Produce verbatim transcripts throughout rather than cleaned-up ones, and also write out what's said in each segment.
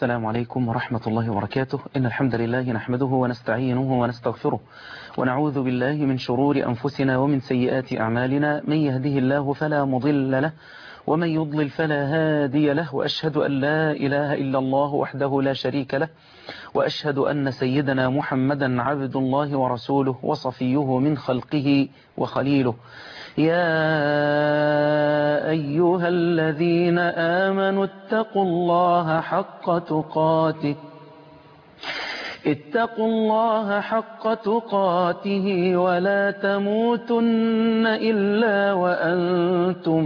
السلام عليكم ورحمة الله وبركاته. إن الحمد لله نحمده ونستعينه ونستغفره ونعوذ بالله من شرور أنفسنا ومن سيئات أعمالنا. من يهده الله فلا مضل له ومن يضلل فلا هادي له، وأشهد أن لا إله إلا الله وحده لا شريك له، وأشهد أن سيدنا محمدا عبد الله ورسوله وصفيه من خلقه وخليله. يا أيها الذين آمنوا اتقوا الله حق تقاته اتقوا الله حق تقاته ولا تموتن إلا وأنتم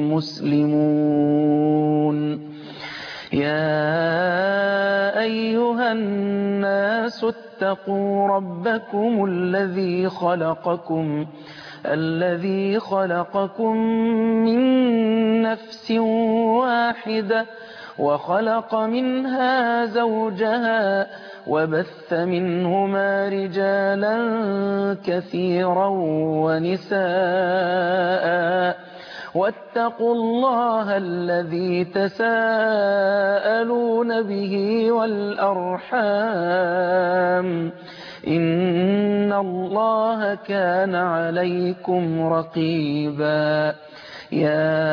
مسلمون. يا أيها الناس اتقوا ربكم الذي خلقكم الذي خلقكم من نفس واحدة وخلق منها زوجها وبث منهما رجالا كثيرا ونساء، واتقوا الله الذي تساءلون به والأرحام إن الله كان عليكم رقيبا. يا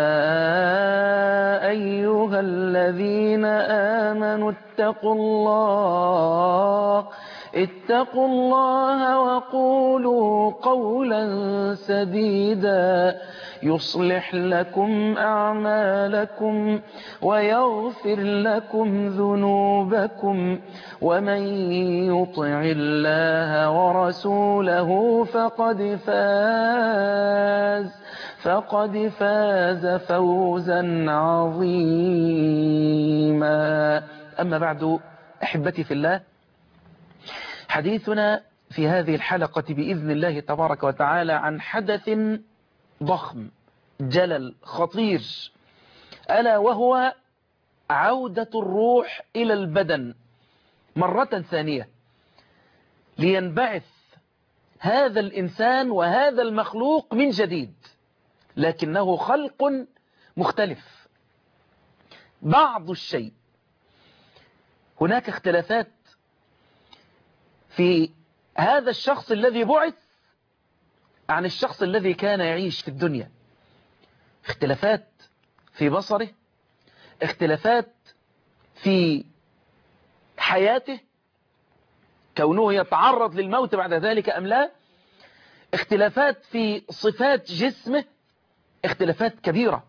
أيها الذين آمنوا اتقوا الله اتقوا الله وقولوا قولا سديدا يصلح لكم أعمالكم ويغفر لكم ذنوبكم، ومن يطع الله ورسوله فقد فاز فقد فاز فوزا عظيما. أما بعد، أحبتي في الله، حديثنا في هذه الحلقة بإذن الله تبارك وتعالى عن حدث ضخم جلل خطير، ألا وهو عودة الروح إلى البدن مرة ثانية لينبعث هذا الإنسان وهذا المخلوق من جديد، لكنه خلق مختلف. بعض الشيء، هناك اختلافات في هذا الشخص الذي بعث عن الشخص الذي كان يعيش في الدنيا، اختلافات في بصره، اختلافات في حياته، كونه يتعرض للموت بعد ذلك أم لا، اختلافات في صفات جسمه، اختلافات كبيرة.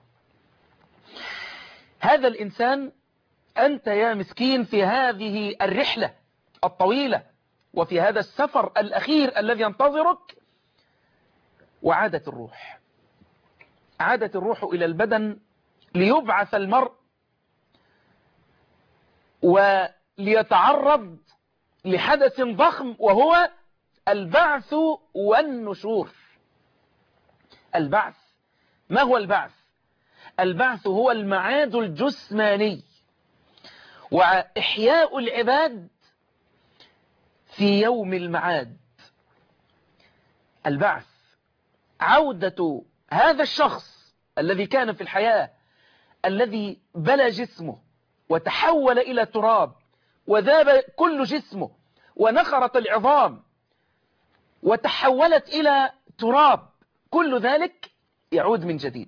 هذا الإنسان، أنت يا مسكين في هذه الرحلة الطويلة وفي هذا السفر الأخير الذي ينتظرك، وعادت الروح عادت الروح إلى البدن ليبعث المرء وليتعرض لحدث ضخم، وهو البعث والنشور. البعث، ما هو البعث؟ البعث هو المعاد الجسماني وإحياء العباد في يوم المعاد. البعث عودة هذا الشخص الذي كان في الحياة، الذي بلى جسمه وتحول إلى تراب وذاب كل جسمه ونخرت العظام وتحولت إلى تراب، كل ذلك يعود من جديد.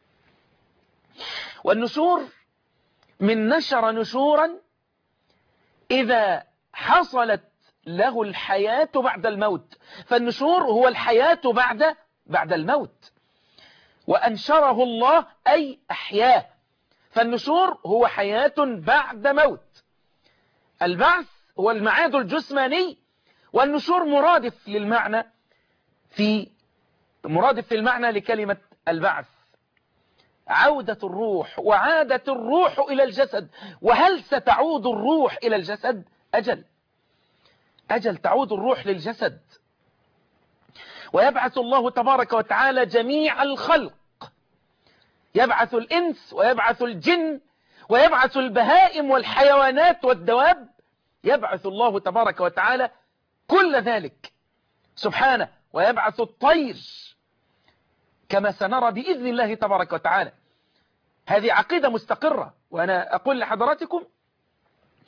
والنشور من نشر نشورا، إذا حصلت له الحياة بعد الموت، فالنشور هو الحياة بعد بعد الموت، وأنشره الله أي أحياه، فالنشور هو حياة بعد موت. البعث هو المعاد الجسماني، والنشور مرادف للمعنى في مرادف في المعنى لكلمة البعث. عودة الروح، وعادة الروح إلى الجسد. وهل ستعود الروح إلى الجسد؟ أجل أجل تعود الروح للجسد، ويبعث الله تبارك وتعالى جميع الخلق، يبعث الإنس ويبعث الجن ويبعث البهائم والحيوانات والدواب، يبعث الله تبارك وتعالى كل ذلك سبحانه، ويبعث الطير كما سنرى بإذن الله تبارك وتعالى. هذه عقيدة مستقرة، وأنا أقول لحضراتكم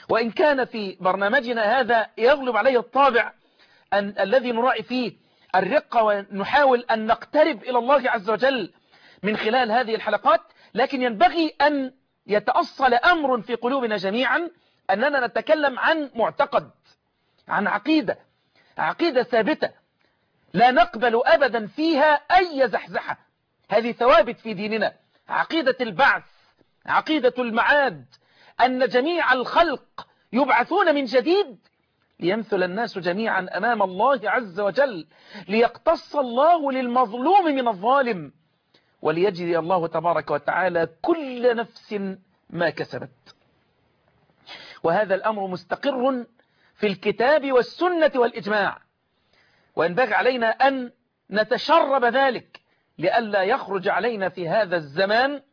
وإن كان في برنامجنا هذا يغلب عليه الطابع أن الذي نراعي فيه الرقة ونحاول أن نقترب إلى الله عز وجل من خلال هذه الحلقات، لكن ينبغي أن يتأصل أمر في قلوبنا جميعا، أننا نتكلم عن معتقد، عن عقيدة، عقيدة ثابتة لا نقبل أبدا فيها أي زحزحة. هذه ثوابت في ديننا، عقيدة البعث، عقيدة المعاد، أن جميع الخلق يبعثون من جديد ليمثل الناس جميعا أمام الله عز وجل، ليقتص الله للمظلوم من الظالم، وليجزي الله تبارك وتعالى كل نفس ما كسبت. وهذا الأمر مستقر في الكتاب والسنة والإجماع، وينبغي علينا أن نتشرب ذلك لئلا يخرج علينا في هذا الزمان،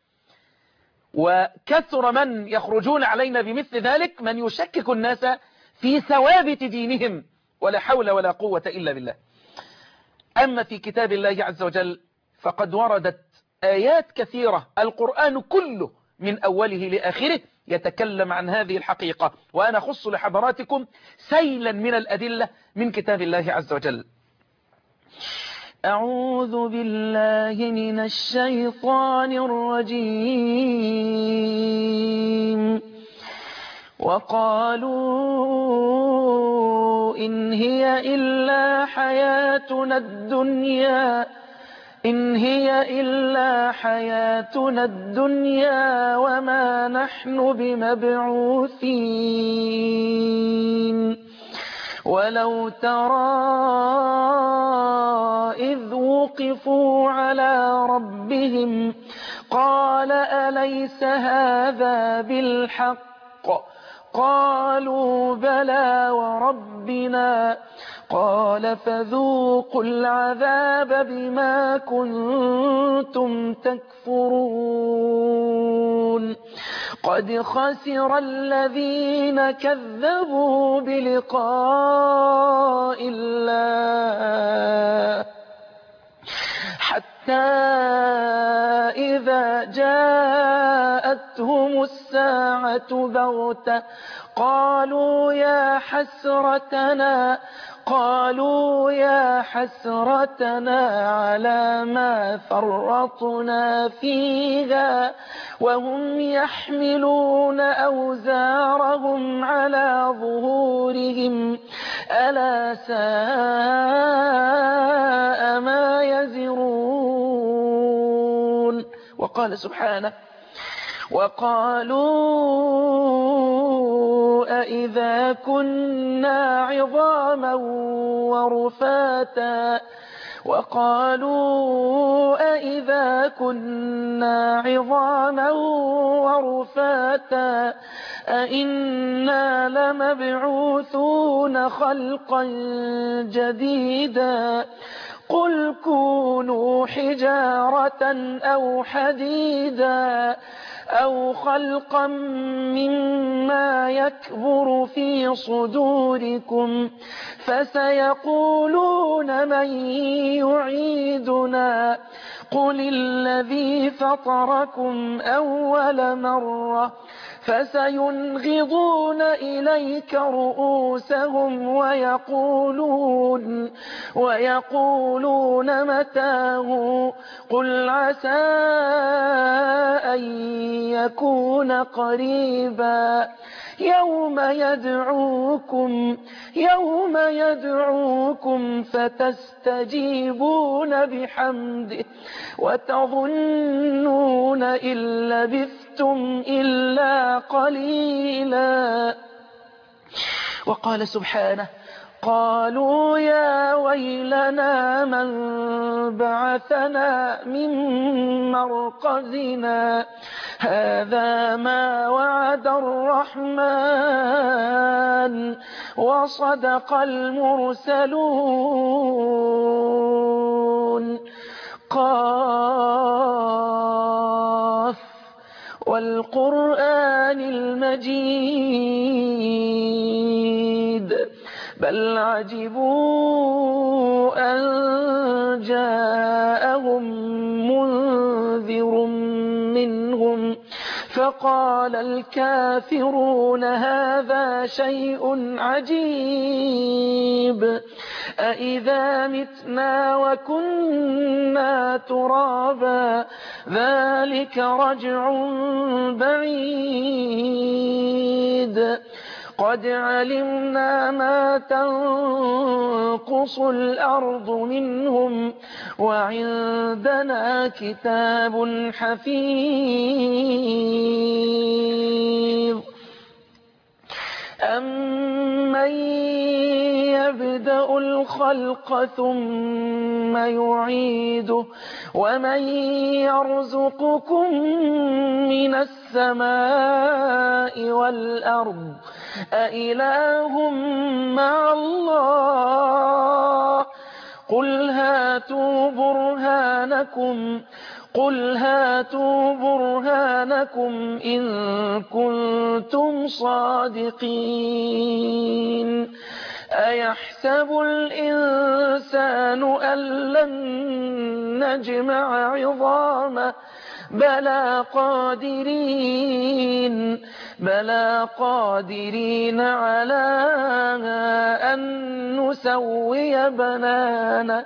وكثر من يخرجون علينا بمثل ذلك، من يشكك الناس في ثوابت دينهم، ولا حول ولا قوة إلا بالله. أما في كتاب الله عز وجل فقد وردت آيات كثيرة، القرآن كله من أوله لآخره يتكلم عن هذه الحقيقة، وأنا أخص لحضراتكم سيلا من الأدلة من كتاب الله عز وجل. أعوذ بالله من الشيطان الرجيم. وقالوا إن هي إلا حياتنا الدنيا إن هي إلا حياتنا الدنيا وما نحن بمبعوثين. ولو ترى إذ وقفوا على ربهم قال أليس هذا بالحق؟ قالوا بلى وربنا. قال فذوقوا العذاب بما كنتم تكفرون. قد خسر الذين كذبوا بلقاء الله حتى إذا جاءتهم الساعة بغتة قالوا يا حسرتنا قالوا يا حسرتنا على ما فرطنا فيها وهم يحملون أوزارهم على ظهورهم ألا ساء ما يزرون. وقال سبحانه وقالوا أئذا كنا عظاما ورفاتا وقالوا أئذا كنا عظاما ورفاتا أئنا لمبعوثون خلقا جديدا قل كونوا حجارة أو حديدا أو خلقا مما يكبر في صدوركم فسيقولون من يعيدنا قل الذي فطركم أول مرة فسينغضون إليك رؤوسهم ويقولون ويقولون متاه قل عسى أن يكون قريبا يوم يدعوكم يوم يدعوكم فتستجيبون بحمده وتظنون إن لبثتم إلا قليلا. وقال سبحانه قالوا يا ويلنا من بعثنا من مرقدنا هذا ما وعد الرحمن وصدق المرسلون. قاف والقرآن المجيد بل عجبوا أن جاءهم منذر منهم فقال الكافرون هذا شيء عجيب أإذا متنا وكنا ترابا ذلك رجع بعيد قد علمنا ما تنقص الأرض منهم وعندنا كتاب حفيظ أمن يبدأ الخلق ثم يعيده ومن يرزقكم من السماء والأرض أإله مع الله قل هاتوا برهانكم قل هاتوا برهانكم إن كنتم صادقين أيحسب الإنسان أن لن نجمع عظامه بلى قادرين بلى قادرين على أن نسوي بنانه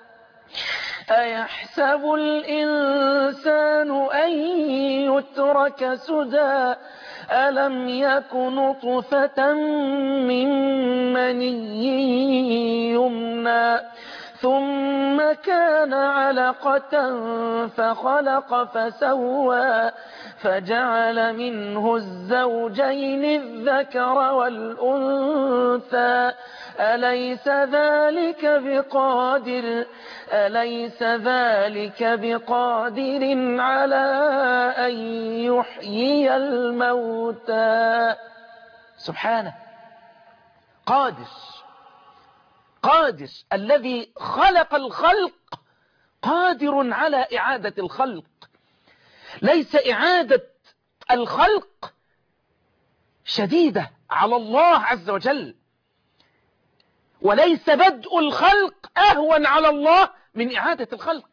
أيحسب الإنسان أن يترك سدى ألم يك نطفة من مني يمنى ثم كان علقة فخلق فسوى فجعل منه الزوجين الذكر والأنثى أليس ذلك بقادر أليس ذلك بقادر على أن يحيي الموتى سبحانه قادر قادر الذي خلق الخلق قادر على إعادة الخلق ليس إعادة الخلق شديدة على الله عز وجل وليس بدء الخلق أهون على الله من إعادة الخلق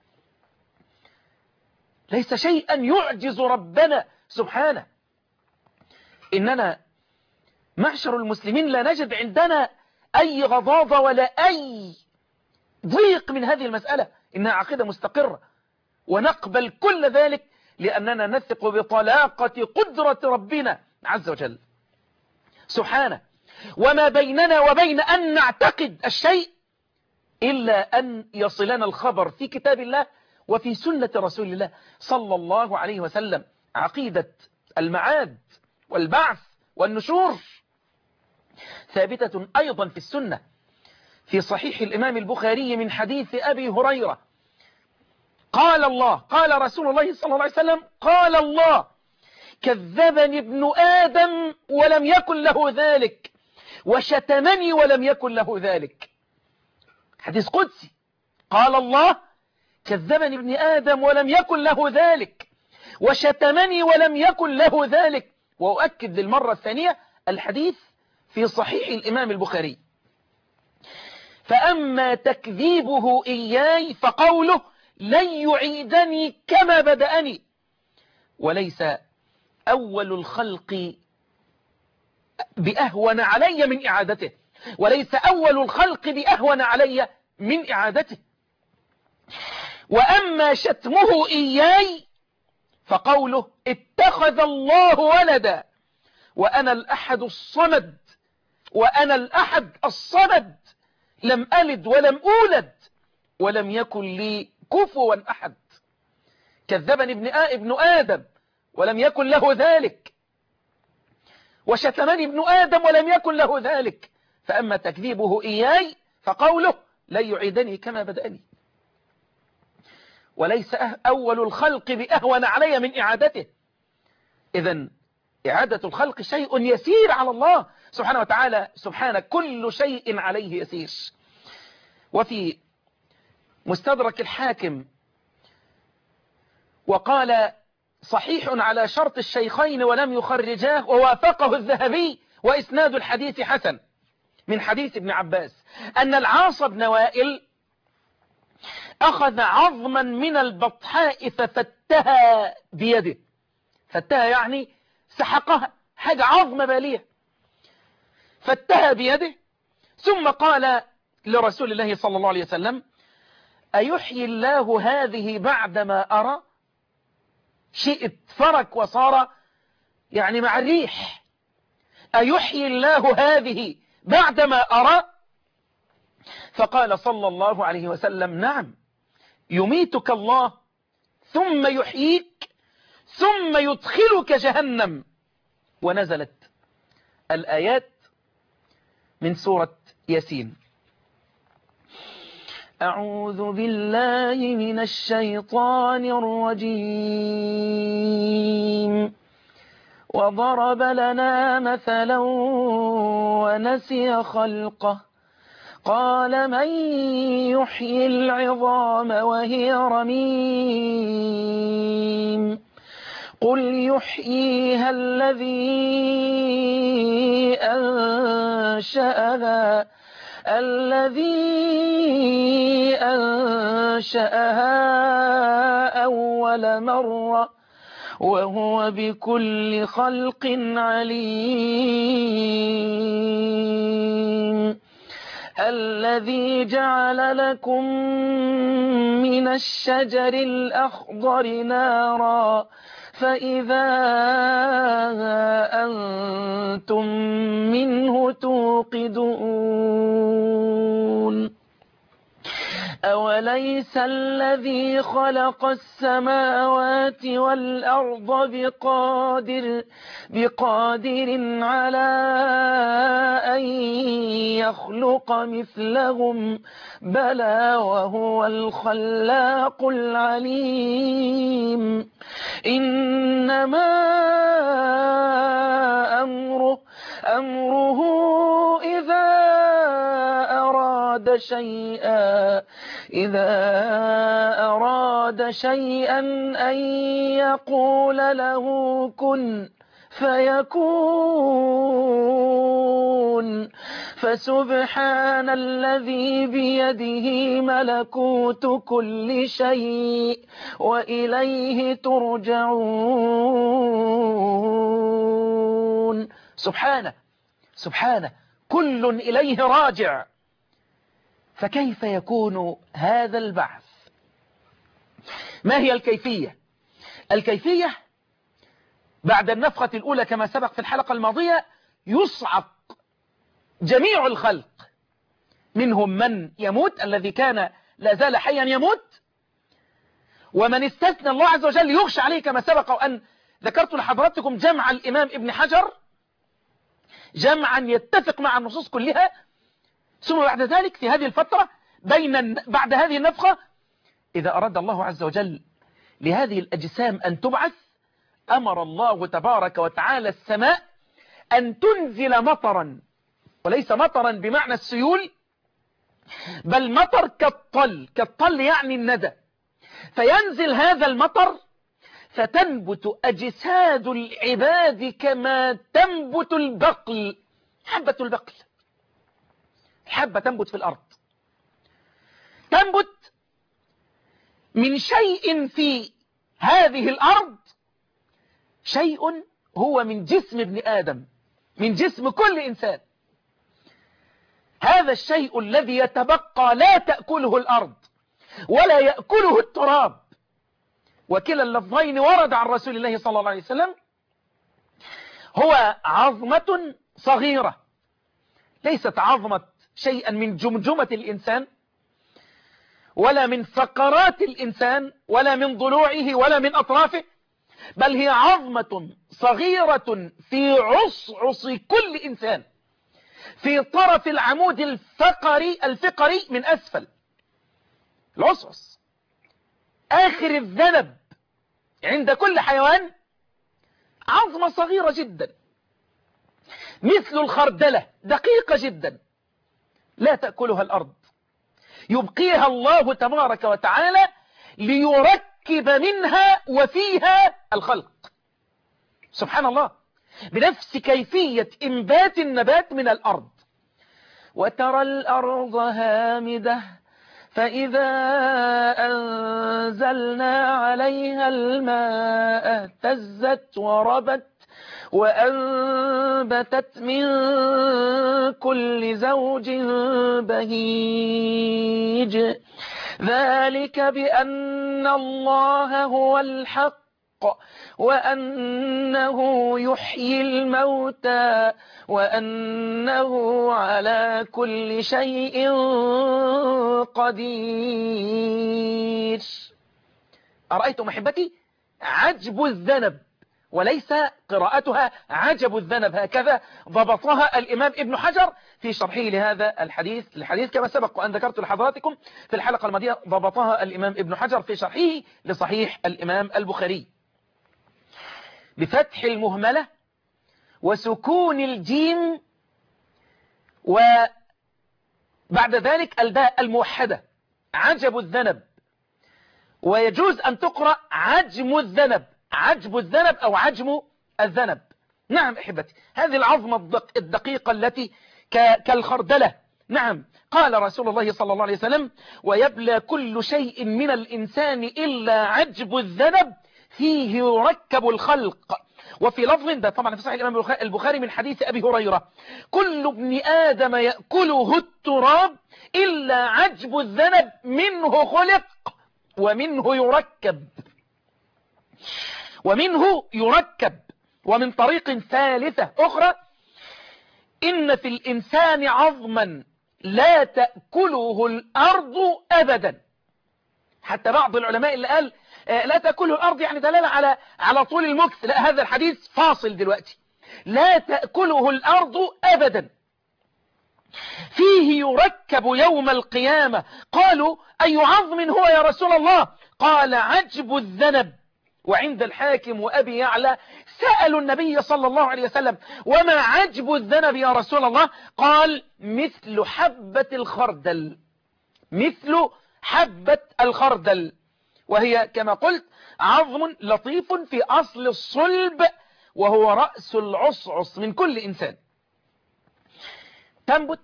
ليس شيئا يعجز ربنا سبحانه إننا معشر المسلمين لا نجد عندنا أي غضاضة ولا أي ضيق من هذه المسألة إنها عقيدة مستقرة ونقبل كل ذلك لأننا نثق بطلاقة قدرة ربنا عز وجل سبحانه وما بيننا وبين أن نعتقد الشيء إلا أن يصلنا الخبر في كتاب الله وفي سنة رسول الله صلى الله عليه وسلم عقيدة المعاد والبعث والنشور ثابتة أيضا في السنة في صحيح الإمام البخاري من حديث أبي هريرة قال الله قال رسول الله صلى الله عليه وسلم قال الله كذبني ابن آدم ولم يكن له ذلك وشتمني ولم يكن له ذلك حديث قدسي قال الله كذبني ابن آدم ولم يكن له ذلك وشتمني ولم يكن له ذلك وأؤكد للمرة الثانية الحديث في صحيح الإمام البخاري فأما تكذيبه إياي فقوله لن يعيدني كما بدأني وليس أول الخلق بأهون علي من إعادته وليس أول الخلق بأهون علي من إعادته وأما شتمه إياي فقوله اتخذ الله ولدا وأنا الأحد الصمد وأنا الأحد الصمد لم ألد ولم أولد ولم يكن لي كفوا أحد كذبني ابن, ابن آدم ولم يكن له ذلك وشتمني ابن آدم ولم يكن له ذلك فأما تكذيبه إياي فقوله لن يعيدني كما بدأني وليس أول الخلق بأهون علي من إعادته إذن إعادة الخلق شيء يسير على الله سبحانه وتعالى سبحانه كل شيء عليه يسير وفي مستدرك الحاكم وقال صحيح على شرط الشيخين ولم يخرجاه ووافقه الذهبي وإسناد الحديث حسن من حديث ابن عباس أن العاص بن وائل أخذ عظما من البطحاء ففتها بيده فتها يعني سحقها، حاجة عظمة بالية، فتها بيده ثم قال لرسول الله صلى الله عليه وسلم: أيحيي الله هذه بعدما أرى؟ شيء فرك وصار يعني مع الريح. أيحيي الله هذه بعدما أرى؟ فقال صلى الله عليه وسلم: نعم، يميتك الله ثم يحييك ثم يدخلك جهنم. ونزلت الآيات من سورة ياسين. أعوذ بالله من الشيطان الرجيم. وضرب لنا مثلا ونسي خلقه قال من يحيي العظام وهي رميم قل يحييها الذي أنشأها الذي أنشأها أول مرة وهو بكل خلق عليم الذي جعل لكم من الشجر الأخضر نارا فإذا أنتم منه توقدون أوليس الذي خلق السماوات والأرض بقادر بقادر على أن يخلق مثلهم بلى وهو الخلاق العليم إنما أمره أمره إذا أراد شيئا إذا أراد شيئا أن يقول له كن فيكون فسبحان الذي بيده ملكوت كل شيء وإليه ترجعون. سبحانه سبحانه كل إليه راجع. فكيف يكون هذا البعث؟ ما هي الكيفية؟ الكيفية بعد النفخة الأولى كما سبق في الحلقة الماضية يصعق جميع الخلق، منهم من يموت الذي كان لا زال حيا يموت، ومن استثنى الله عز وجل يغشى عليه كما سبق وأن ذكرت لحضراتكم جمع الإمام ابن حجر جمعا يتفق مع النصوص كلها. ثم بعد ذلك في هذه الفترة بين بعد هذه النفخة إذا أراد الله عز وجل لهذه الأجسام أن تبعث أمر الله تبارك وتعالى السماء أن تنزل مطرا، وليس مطرا بمعنى السيول بل مطر كالطل، كالطل يعني الندى. فينزل هذا المطر فتنبت أجساد العباد كما تنبت البقل، حبة البقل، الحبة تنبت في الأرض، تنبت من شيء في هذه الأرض، شيء هو من جسم ابن آدم، من جسم كل إنسان. هذا الشيء الذي يتبقى لا تأكله الأرض ولا يأكله التراب، وكلا اللفظين ورد عن رسول الله صلى الله عليه وسلم، هو عظمة صغيرة، ليست عظمة شيئا من جمجمة الإنسان ولا من فقرات الإنسان ولا من ضلوعه ولا من أطرافه، بل هي عظمة صغيرة في عصعص كل إنسان، في طرف العمود الفقري الفقري من أسفل، العصعص آخر الذنب عند كل حيوان، عظمة صغيرة جدا مثل الخردلة، دقيقة جدا لا تأكلها الأرض، يبقيها الله تبارك وتعالى ليركب منها وفيها الخلق. سبحان الله، بنفس كيفية إنبات النبات من الأرض. وترى الأرض هامدة فإذا أنزلنا عليها الماء اهتزت وربت وأنبتت من كل زوج بهيج ذلك بأن الله هو الحق وأنه يحيي الموتى وأنه على كل شيء قدير. أرأيتم أحبتي عجب الذنب، وليس قراءتها عجب الذنب، هكذا ضبطها الإمام ابن حجر في شرحه لهذا الحديث الحديث كما سبق وأن ذكرت لحضراتكم في الحلقة الماضية، ضبطها الإمام ابن حجر في شرحه لصحيح الإمام البخاري بفتح المهملة وسكون الجيم وبعد ذلك الباء الموحدة عجب الذنب، ويجوز أن تقرأ عجم الذنب، عجب الذنب أو عجم الذنب. نعم أحبتي، هذه العظمة الدقيقة التي كالخردلة. نعم، قال رسول الله صلى الله عليه وسلم: ويبلى كل شيء من الإنسان إلا عجب الذنب فيه يركب الخلق. وفي لفظ ده طبعا في صحيح الإمام البخاري من حديث أبي هريرة: كل ابن آدم يأكله التراب إلا عجب الذنب منه خلق ومنه يركب ومنه يركب. ومن طريق ثالثة أخرى: إن في الإنسان عظما لا تأكله الأرض أبدا. حتى بعض العلماء اللي قال لا تأكله الأرض يعني دلالة على على طول المكث، لا، هذا الحديث فاصل دلوقتي. لا تأكله الأرض أبدا فيه يركب يوم القيامة. قالوا: أي عظم هو يا رسول الله؟ قال: عجب الذنب. وعند الحاكم وأبي يعلى سألوا النبي صلى الله عليه وسلم: وما عجب الذنب يا رسول الله؟ قال: مثل حبة الخردل، مثل حبة الخردل، وهي كما قلت عظم لطيف في أصل الصلب، وهو رأس العصعص من كل إنسان. تنبت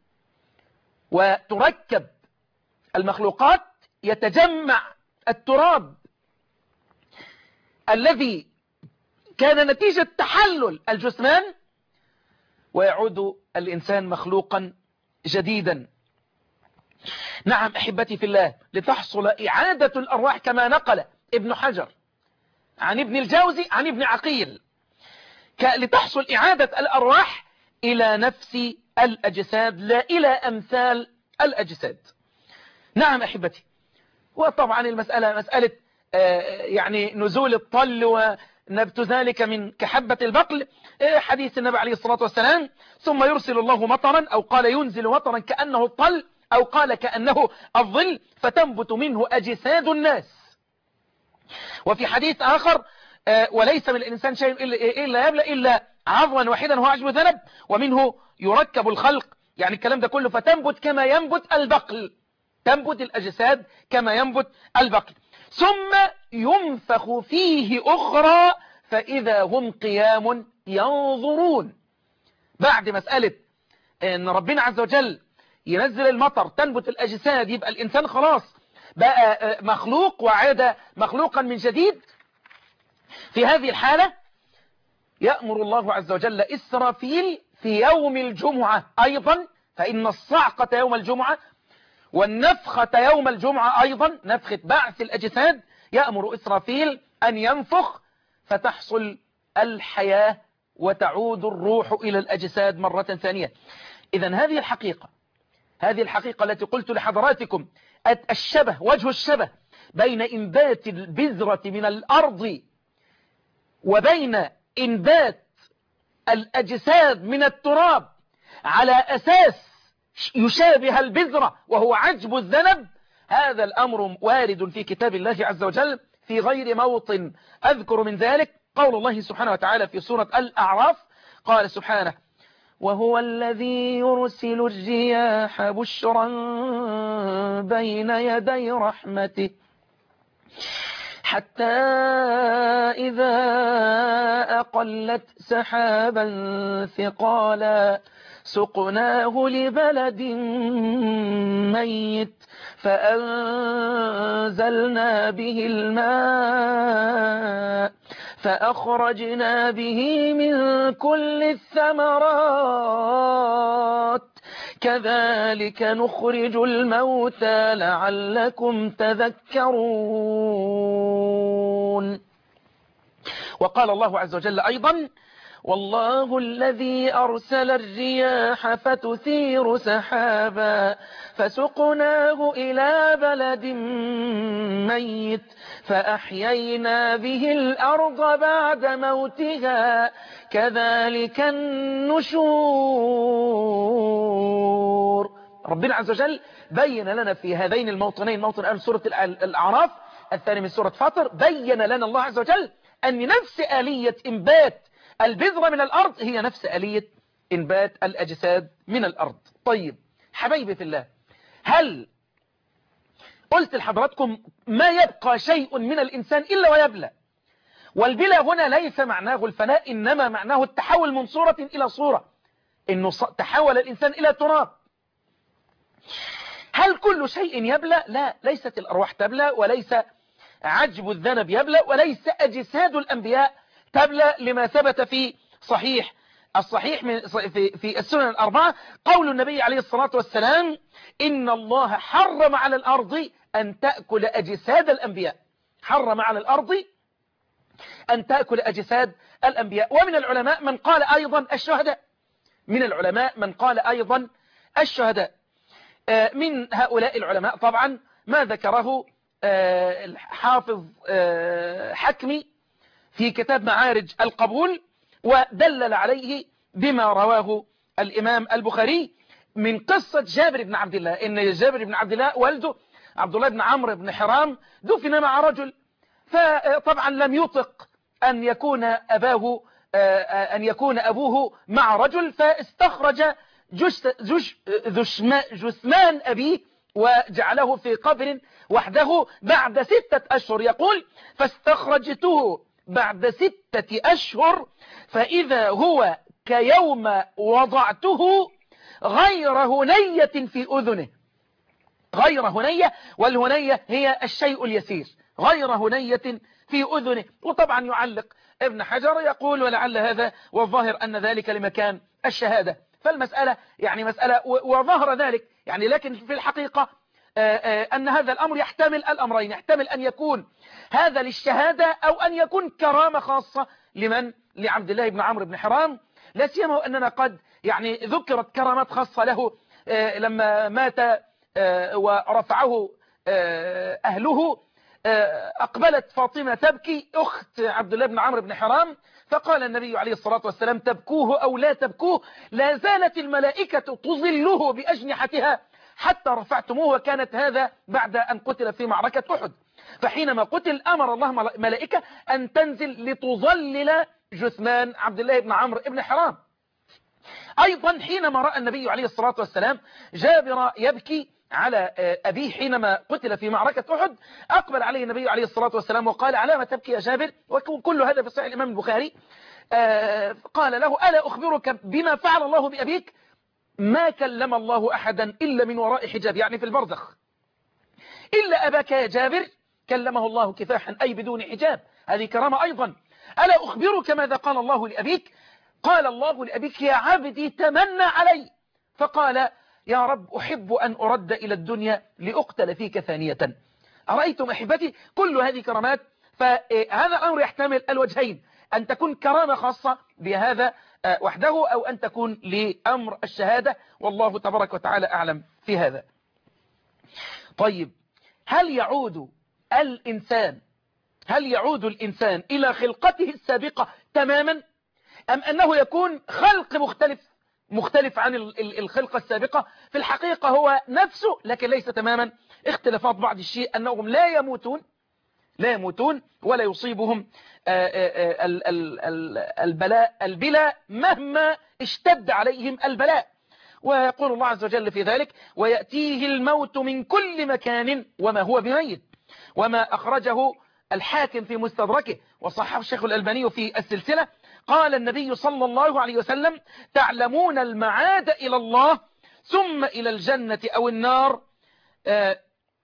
وتركب المخلوقات، يتجمع التراب الذي كان نتيجة تحلل الجثمان، ويعود الإنسان مخلوقا جديدا. نعم أحبتي في الله، لتحصل إعادة الأرواح كما نقل ابن حجر عن ابن الجوزي عن ابن عقيل، لتحصل إعادة الأرواح إلى نفس الأجساد لا إلى أمثال الأجساد. نعم أحبتي، وطبعا المسألة مسألة يعني نزول الطل ونبت ذلك من كحبة البقل، حديث النبي عليه الصلاة والسلام: ثم يرسل الله مطرا، أو قال ينزل مطرا كأنه الطل، أو قال كأنه الظل، فتنبت منه أجساد الناس. وفي حديث آخر: وليس من الإنسان شيء إلا يبلى إلا عظما واحدا هو عجب الذنب ومنه يركب الخلق. يعني الكلام ده كله، فتنبت كما ينبت البقل، تنبت الأجساد كما ينبت البقل، ثم ينفخ فيه أخرى فإذا هم قيام ينظرون. بعد مسألة أن ربنا عز وجل ينزل المطر، تنبت الأجساد، يبقى الإنسان خلاص بقى مخلوق وعاد مخلوقا من جديد. في هذه الحالة يأمر الله عز وجل إسرافيل في يوم الجمعة أيضا، فإن الصعقة يوم الجمعة والنفخة يوم الجمعة أيضا، نفخة بعث الأجساد، يأمر إسرافيل أن ينفخ فتحصل الحياة وتعود الروح إلى الأجساد مرة ثانية. إذن هذه الحقيقة هذه الحقيقة التي قلت لحضراتكم، الشبه، وجه الشبه بين إنبات البذرة من الأرض وبين إنبات الأجساد من التراب على أساس يشابه البذرة وهو عجب الذنب. هذا الأمر وارد في كتاب الله عز وجل في غير موطن. أذكر من ذلك قول الله سبحانه وتعالى في سورة الأعراف، قال سبحانه: وهو الذي يرسل الرياح بشرا بين يدي رحمته حتى إذا أقلت سحابا ثقالا سقناه لبلد ميت فأنزلنا به الماء فأخرجنا به من كل الثمرات كذلك نخرج الموتى لعلكم تذكرون. وقال الله عز وجل أيضا: والله الذي أرسل الرياح فتثير سحابا فسقناه إلى بلد ميت فأحيينا به الأرض بعد موتها كذلك النشور. ربنا عز وجل بين لنا في هذين الموطنين، موطن أول سورة الأعراف، الثاني من سورة فاطر، بين لنا الله عز وجل أن نفس آلية إنبات البذرة من الأرض هي نفس آلية إنبات الأجساد من الأرض. طيب حبايبي في الله، هل قلت لحضراتكم ما يبقى شيء من الإنسان إلا ويبلى؟ والبلا هنا ليس معناه الفناء، إنما معناه التحول من صورة إلى صورة، إنه تحول الإنسان إلى تراب. هل كل شيء يبلى؟ لا، ليست الأرواح تبلى، وليس عجب الذنب يبلى، وليس أجساد الأنبياء تبلى، لما ثبت في صحيح الصحيح من في, في السنن الأربعة قول النبي عليه الصلاة والسلام: إن الله حرم على الأرض أن تأكل أجساد الأنبياء. حرم على الأرض أن تأكل أجساد الأنبياء. ومن العلماء من قال أيضا الشهداء، من العلماء من قال أيضا الشهداء. من هؤلاء العلماء طبعا ما ذكره الحافظ حكمي في كتاب معارج القبول، ودلل عليه بما رواه الإمام البخاري من قصة جابر بن عبد الله، إن جابر بن عبد الله والده عبد الله بن عمرو بن حرام دفن مع رجل، فطبعا لم يطق أن يكون أباه أن يكون أبوه مع رجل، فاستخرج جثمان أبيه وجعله في قبر وحده بعد ستة أشهر. يقول: فاستخرجته بعد ستة أشهر فإذا هو كيوم وضعته غير هنية في أذنه. غير هنية، والهنية هي الشيء اليسير، غير هنية في أذنه. وطبعا يعلق ابن حجر يقول: ولعل هذا والظاهر أن ذلك لمكان الشهادة. فالمسألة يعني مسألة وظهر ذلك يعني، لكن في الحقيقة أن هذا الأمر يحتمل الأمرين، يحتمل أن يكون هذا للشهادة أو أن يكون كرامة خاصة لمن لعبد الله بن عمرو بن حرام، لا سيما أننا قد يعني ذكرت كرامات خاصة له لما مات ورفعه أهله. أقبلت فاطمة تبكي أخت عبد الله بن عمرو بن حرام، فقال النبي عليه الصلاة والسلام: تبكوه أو لا تبكوه لا زالت الملائكة تظله بأجنحتها حتى رفعتموه. وكانت هذا بعد أن قتل في معركة أحد، فحينما قتل أمر الله ملائكة أن تنزل لتظلل جثمان عبد الله بن عمرو بن حرام. أيضا حينما رأى النبي عليه الصلاة والسلام جابر يبكي على أبيه حينما قتل في معركة أحد، أقبل عليه النبي عليه الصلاة والسلام وقال: على ما تبكي يا جابر؟ وكل هذا في صحيح الإمام البخاري. قال له: ألا أخبرك بما فعل الله بأبيك؟ ما كلم الله أحدا إلا من وراء حجاب، يعني في البرزخ، إلا أباك يا جابر كلمه الله كفاحا، أي بدون حجاب، هذه كرامة أيضا. ألا أخبرك ماذا قال الله لأبيك؟ قال الله لأبيك: يا عبدي تمنى علي. فقال: يا رب أحب أن أرد إلى الدنيا لأقتل فيك ثانية. أرأيتم أحبتي؟ كل هذه كرامات. فهذا الأمر يحتمل الوجهين، أن تكون كرامة خاصة بهذا وحده، أو أن تكون لأمر الشهادة، والله تبارك وتعالى أعلم في هذا. طيب، هل يعود الإنسان هل يعود الإنسان إلى خلقته السابقة تماما، أم أنه يكون خلق مختلف مختلف عن الخلقة السابقة؟ في الحقيقة هو نفسه، لكن ليس تماما. اختلافات بعض الشيء أنهم لا يموتون لا يموتون ولا يصيبهم البلاء البلاء مهما اشتد عليهم البلاء. ويقول الله عز وجل في ذلك: ويأتيه الموت من كل مكان وما هو بميت. وما أخرجه الحاكم في مستدركه وصححه الشيخ الألباني في السلسلة، قال النبي صلى الله عليه وسلم: تعلمون المعاد إلى الله ثم إلى الجنة أو النار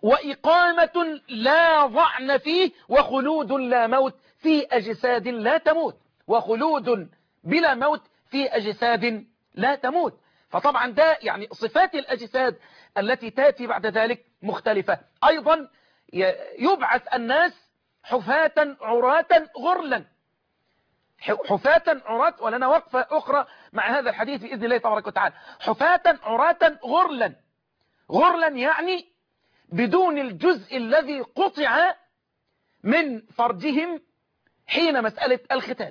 وإقامة لا ضعن فيه، وخلود لا موت في أجساد لا تموت، وخلود بلا موت في أجساد لا تموت. فطبعا ده يعني صفات الأجساد التي تأتي بعد ذلك مختلفة. أيضا يبعث الناس حفاة عراة غرلا، حفاة عراة، ولنا وقفة أخرى مع هذا الحديث بإذن الله تبارك وتعالى. حفاة عراة غرلا، غرلا يعني بدون الجزء الذي قطع من فرجهم حين مسألة الختان،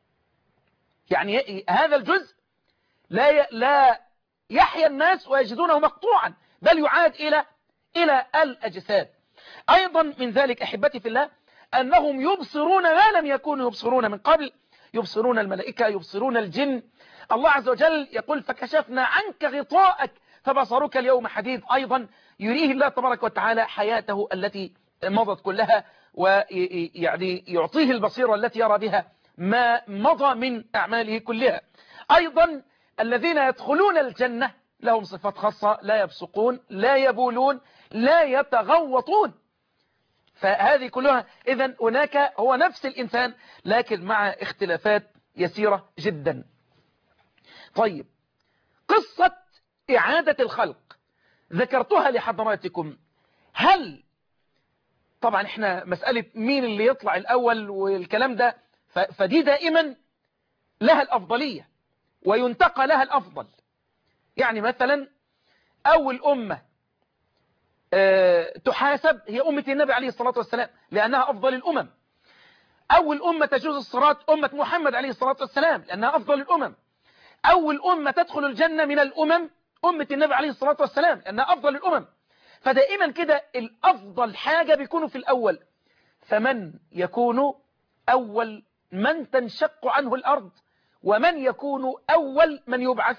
يعني هذا الجزء لا لا يحيا الناس ويجدونه مقطوعا، بل يعاد إلى إلى الأجساد. أيضا من ذلك أحبتي في الله أنهم يبصرون ما لم يكونوا يبصرون من قبل، يبصرون الملائكة، يبصرون الجن. الله عز وجل يقول فكشفنا عنك غطاءك فبصرك اليوم حديد. أيضا يريه الله تبارك وتعالى حياته التي مضت كلها، ويعني يعطيه البصيرة التي يرى بها ما مضى من أعماله كلها. أيضا الذين يدخلون الجنة لهم صفات خاصة، لا يبصقون، لا يبولون، لا يتغوطون. فهذه كلها إذن هناك هو نفس الإنسان لكن مع اختلافات يسيرة جدا. طيب، قصة إعادة الخلق ذكرتها لحضراتكم. هل طبعا احنا مسألة مين اللي يطلع الأول والكلام ده فدي دائما لها الأفضلية وينتقى لها الأفضل. يعني مثلا أول أمة أه تحاسب هي أمة النبي عليه الصلاة والسلام لأنها أفضل الأمم. أول أمة تجوز الصراط أمة محمد عليه الصلاة والسلام لأنها أفضل الأمم. أول أمة تدخل الجنة من الأمم أمة النبي عليه الصلاة والسلام لأنها أفضل الأمم. فدائما كده الأفضل حاجة بيكونوا في الأول. فمن يكون أول من تنشق عنه الأرض، ومن يكون أول من يبعث؟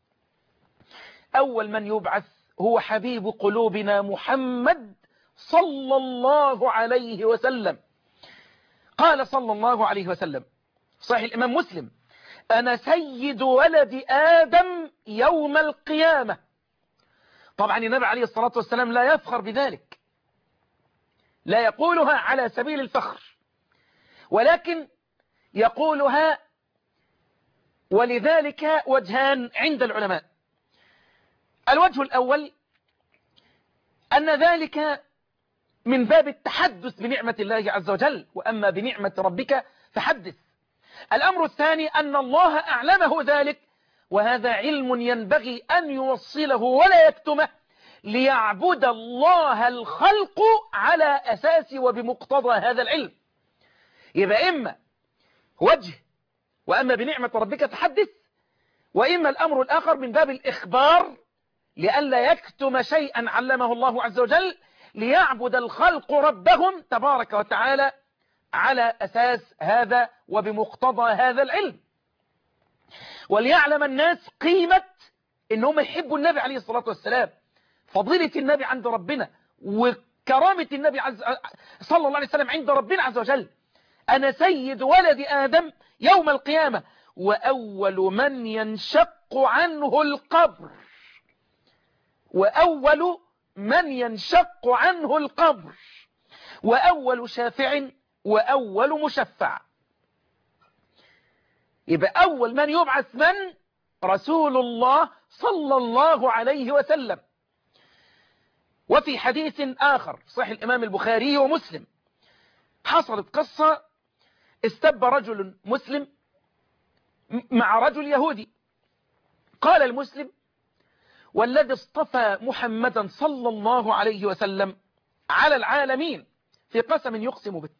أول من يبعث هو حبيب قلوبنا محمد صلى الله عليه وسلم. قال صلى الله عليه وسلم صحيح الإمام مسلم: أنا سيد ولد آدم يوم القيامة. طبعا النبي عليه الصلاة والسلام لا يفخر بذلك، لا يقولها على سبيل الفخر، ولكن يقولها ولذلك وجهان عند العلماء. الوجه الأول أن ذلك من باب التحدث بنعمة الله عز وجل، وأما بنعمة ربك فحدث. الأمر الثاني أن الله أعلمه ذلك، وهذا علم ينبغي أن يوصله ولا يكتمه، ليعبد الله الخلق على أساس وبمقتضى هذا العلم. يبقى إما وجه وأما بنعمة ربك تحدث، وإما الأمر الآخر من باب الإخبار لئلا يكتم شيئا علمه الله عز وجل، ليعبد الخلق ربهم تبارك وتعالى على أساس هذا وبمقتضى هذا العلم، وليعلم الناس قيمة إنهم يحبوا النبي عليه الصلاة والسلام، فضيلة النبي عند ربنا وكرامة النبي عز صلى الله عليه وسلم عند ربنا عز وجل. أنا سيد ولد آدم يوم القيامة، وأول من ينشق عنه القبر، وأول من ينشق عنه القبر، وأول شافع، وأول مشفع. يبقى أول من يبعث من؟ رسول الله صلى الله عليه وسلم. وفي حديث آخر صحيح الإمام البخاري ومسلم، حصلت قصة: استب رجل مسلم مع رجل يهودي. قال المسلم: والذي اصطفى محمدا صلى الله عليه وسلم على العالمين، في قسم يقسم به.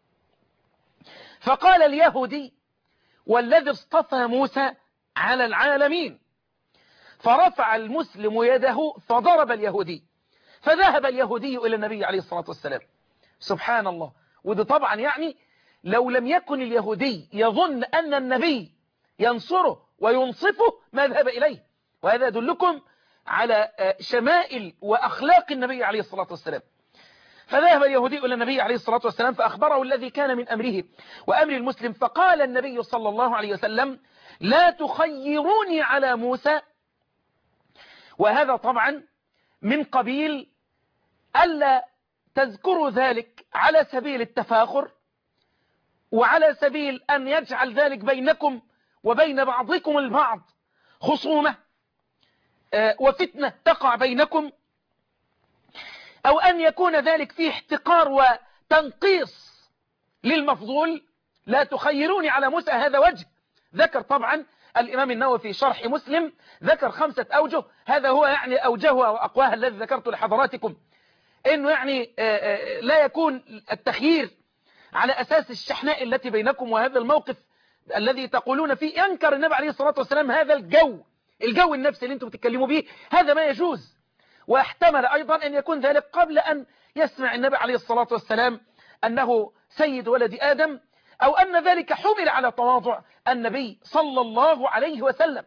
فقال اليهودي: والذي اصطفى موسى على العالمين. فرفع المسلم يده فضرب اليهودي، فذهب اليهودي إلى النبي عليه الصلاة والسلام. سبحان الله. وده طبعا يعني لو لم يكن اليهودي يظن أن النبي ينصره وينصفه ما ذهب إليه. وهذا يدلكم على شمائل وأخلاق النبي عليه الصلاة والسلام. فذهب اليهودي إلى النبي عليه الصلاة والسلام فأخبره الذي كان من أمره وأمر المسلم. فقال النبي صلى الله عليه وسلم: لا تخيروني على موسى. وهذا طبعا من قبيل ألا تذكروا ذلك على سبيل التفاخر وعلى سبيل أن يجعل ذلك بينكم وبين بعضكم البعض خصومة وفتنة تقع بينكم، أو أن يكون ذلك فيه احتقار وتنقيص للمفضول. لا تخيروني على موسى هذا وجه. ذكر طبعا الإمام النووي في شرح مسلم ذكر خمسة أوجه، هذا هو يعني أوجهها وأقواها الذي ذكرته لحضراتكم، إنه يعني لا يكون التخيير على أساس الشحناء التي بينكم، وهذا الموقف الذي تقولون فيه ينكر النبي عليه الصلاة والسلام هذا الجو الجو النفسي اللي انتم بتتكلموا به، هذا ما يجوز. واحتمل أيضا أن يكون ذلك قبل أن يسمع النبي عليه الصلاة والسلام أنه سيد ولد آدم، أو أن ذلك حمل على تواضع النبي صلى الله عليه وسلم.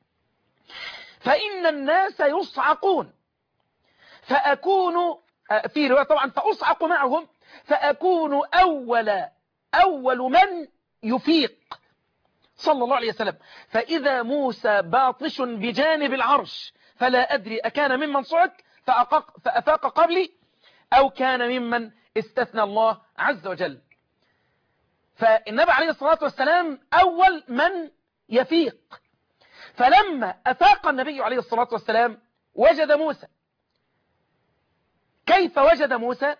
فإن الناس يصعقون فأكون في رواية طبعا فأصعق معهم فأكون أول أول من يفيق صلى الله عليه وسلم. فإذا موسى باطش بجانب العرش فلا أدري أكان ممن صعق فأفاق قبلي أو كان ممن استثنى الله عز وجل. فالنبي عليه الصلاة والسلام أول من يفيق. فلما أفاق النبي عليه الصلاة والسلام وجد موسى. كيف وجد موسى؟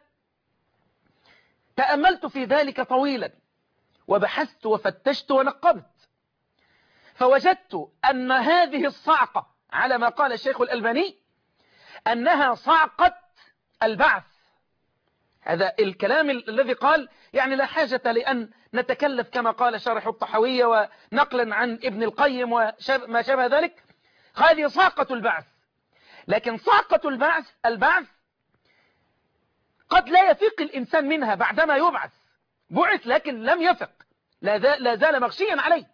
تأملت في ذلك طويلا وبحثت وفتشت ونقبت، فوجدت أن هذه الصعقة على ما قال الشيخ الألباني أنها صعقة البعث. هذا الكلام الذي قال يعني لا حاجة لأن نتكلف كما قال شارح الطحاوية ونقلا عن ابن القيم وما شابه ذلك. هذه صعقة البعث. لكن صعقة البعث البعث قد لا يفيق الإنسان منها بعدما يبعث. بعث لكن لم يفق، لا زال مغشيا عليه.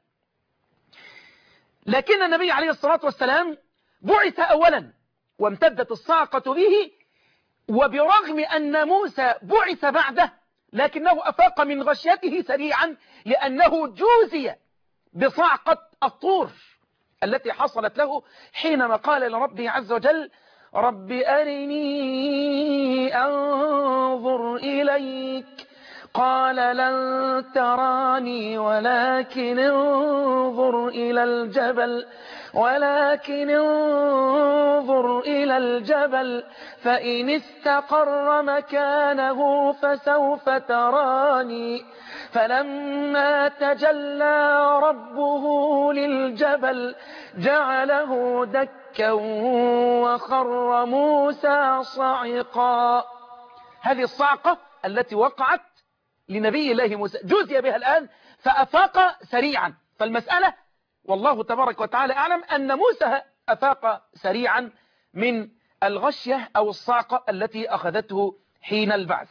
لكن النبي عليه الصلاة والسلام بعث أولا وامتدت الصعقة به، وبرغم أن موسى بعث بعده لكنه أفاق من غشيته سريعا لأنه جوزي بصعقة الطور التي حصلت له حينما قال لربه عز وجل: رب أرني أنظر إليك قال لن تراني ولكن انظر إلى الجبل ولكن انظر إلى الجبل فإن استقر مكانه فسوف تراني فلما تجلى ربه للجبل جعله دكا وخر موسى صعقا. هذه الصعقة التي وقعت لنبي الله موسى جزي بها الآن فأفاق سريعا. فالمسألة والله تبارك وتعالى أعلم أن موسى أفاق سريعا من الغشية أو الصعقة التي أخذته حين البعث.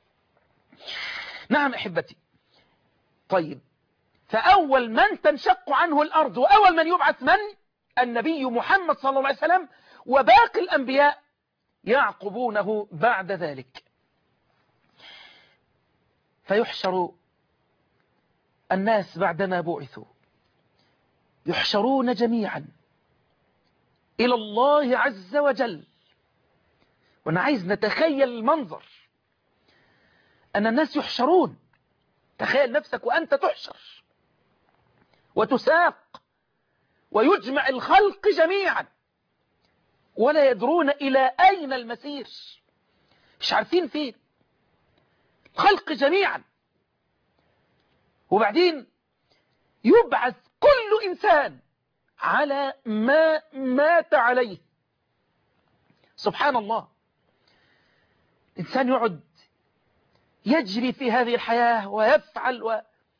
نعم أحبتي. طيب، فأول من تنشق عنه الأرض وأول من يبعث من؟ النبي محمد صلى الله عليه وسلم، وباقي الأنبياء يعقبونه بعد ذلك. فيحشر الناس بعدما بعثوا يحشرون جميعا إلى الله عز وجل. وأنا عايز نتخيل المنظر أن الناس يحشرون. تخيل نفسك وأنت تحشر وتساق ويجمع الخلق جميعا ولا يدرون إلى أين المسير، مش عارفين فين الخلق جميعا. وبعدين يبعث كل إنسان على ما مات عليه. سبحان الله. إنسان يقعد يجري في هذه الحياة ويفعل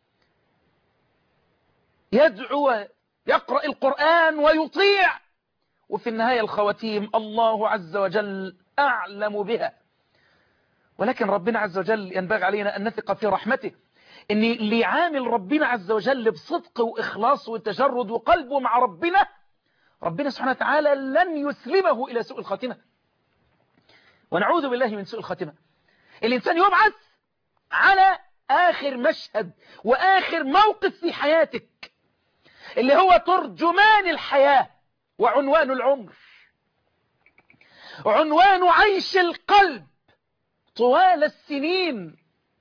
ويدعو ويقرأ القرآن ويطيع، وفي النهاية الخواتيم الله عز وجل أعلم بها. ولكن ربنا عز وجل ينبغي علينا أن نثق في رحمته، إن اللي يعامل ربنا عز وجل بصدق وإخلاص وتجرد وقلبه مع ربنا، ربنا سبحانه وتعالى لن يسلمه إلى سوء الخاتمة، ونعوذ بالله من سوء الخاتمة. الإنسان يبعث على آخر مشهد وآخر موقف في حياتك، اللي هو ترجمان الحياة وعنوان العمر، عنوان عيش القلب طوال السنين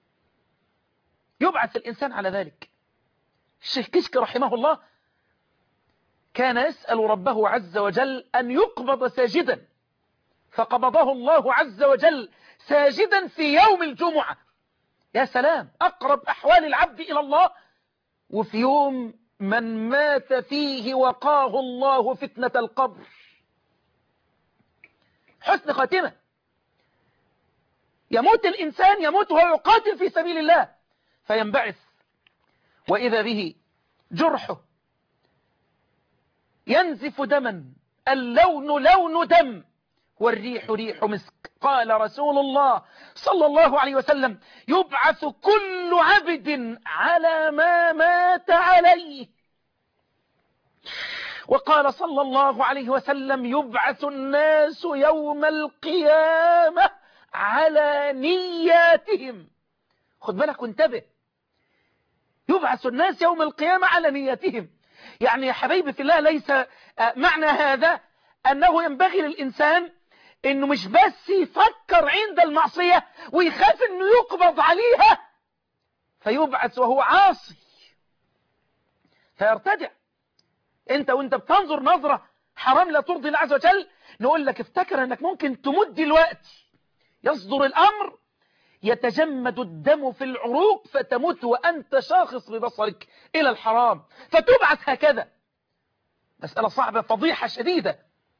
يبعث الإنسان على ذلك. الشيخ كشك رحمه الله كان يسأل ربه عز وجل أن يقبض ساجدا، فقبضه الله عز وجل ساجدا في يوم الجمعة. يا سلام، أقرب أحوال العبد إلى الله، وفي يوم من مات فيه وقاه الله فتنة القبر. حسن خاتمة. يموت الإنسان، يموت وهو يقاتل في سبيل الله، فينبعث وإذا به جرحه ينزف دما، اللون لون دم والريح ريح مسك. قال رسول الله صلى الله عليه وسلم: يبعث كل عبد على ما مات عليه. وقال صلى الله عليه وسلم: يبعث الناس يوم القيامة على نياتهم. خد بالك وانتبه، يبعث الناس يوم القيامة على نياتهم. يعني يا حبيبي في الله، ليس معنى هذا أنه ينبغي للإنسان أنه مش بس يفكر عند المعصية ويخاف أنه يقبض عليها فيبعث وهو عاصي فيرتدع. انت وانت بتنظر نظرة حرام لا ترضي الله عز وجل، نقول لك افتكر انك ممكن تموت دلوقتي، يصدر الامر يتجمد الدم في العروق فتموت وانت شاخص ببصرك الى الحرام، فتبعث هكذا. مسألة صعبة، فضيحة شديدة.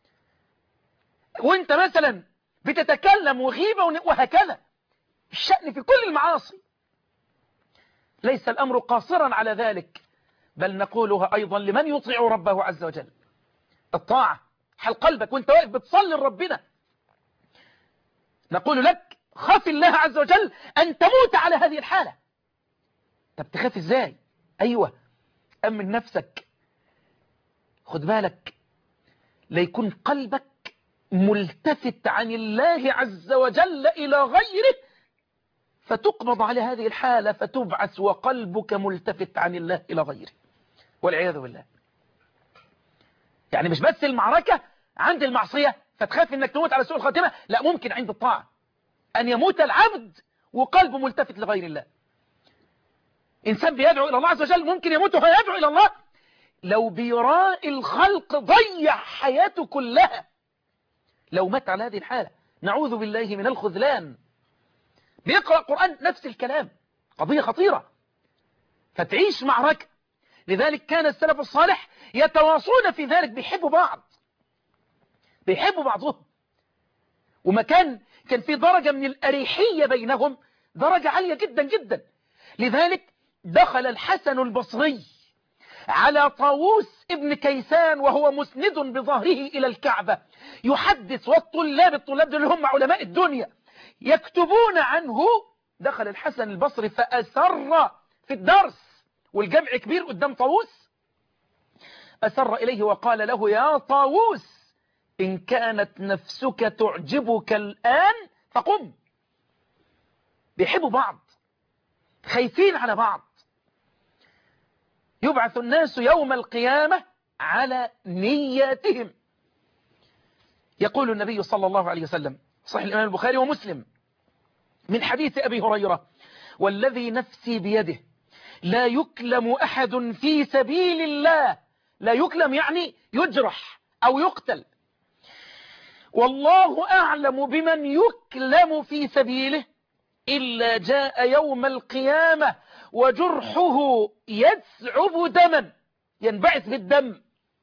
وانت مثلا بتتكلم وغيبة وهكذا. الشأن في كل المعاصي. ليس الامر قاصرا على ذلك، بل نقولها أيضا لمن يطيع ربه عز وجل. الطاعة حل قلبك وانت واقف بتصلي لربنا. نقول لك: خاف الله عز وجل أن تموت على هذه الحالة. طب تخاف ازاي؟ أيوة، أمن نفسك. خد بالك لا يكون قلبك ملتفت عن الله عز وجل إلى غيره فتقبض على هذه الحالة فتبعث وقلبك ملتفت عن الله إلى غيره، والعياذ بالله. يعني مش بس المعركة عند المعصية فتخاف انك تموت على سوء الخاتمة، لا، ممكن عند الطاعة أن يموت العبد وقلبه ملتفت لغير الله. إنسان بيدعو إلى الله عز وجل ممكن يموت وهو يدعو إلى الله، لو بيراء الخلق ضيع حياته كلها لو مات على هذه الحالة. نعوذ بالله من الخذلان. بيقرأ قرآن نفس الكلام، قضية خطيرة، فتعيش معركة. لذلك كان السلف الصالح يتواصون في ذلك، بيحبوا بعض، بيحبوا بعضهم. وما كان كان في درجة من الأريحية بينهم، درجة عالية جدا جدا. لذلك دخل الحسن البصري على طاووس ابن كيسان وهو مسند بظهره إلى الكعبة يحدث، والطلاب الطلاب دول هم علماء الدنيا يكتبون عنه. دخل الحسن البصري فأسر في الدرس والجمع كبير قدام طاووس، أسر إليه وقال له: يا طاووس، إن كانت نفسك تعجبك الآن فقم. بيحبوا بعض، خايفين على بعض. يبعث الناس يوم القيامة على نياتهم. يقول النبي صلى الله عليه وسلم، صحيح الإمام البخاري ومسلم، من حديث أبي هريرة: والذي نفسي بيده لا يكلم أحد في سبيل الله، لا يكلم يعني يجرح أو يقتل، والله أعلم بمن يكلم في سبيله، إلا جاء يوم القيامة وجرحه يسعب دما، ينبعث بالدم،